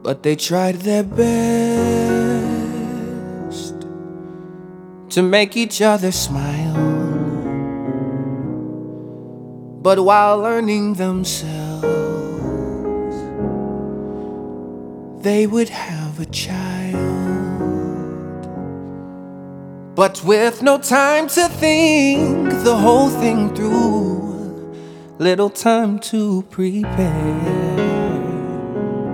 but they tried their best to make each other smile. But while learning themselves, they would have a child. But with no time to think the whole thing through, little time to prepare,